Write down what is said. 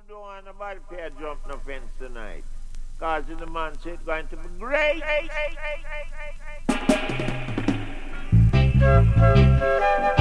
don't want nobody pay a jump no fence tonight. Cause the man said it's going to be great.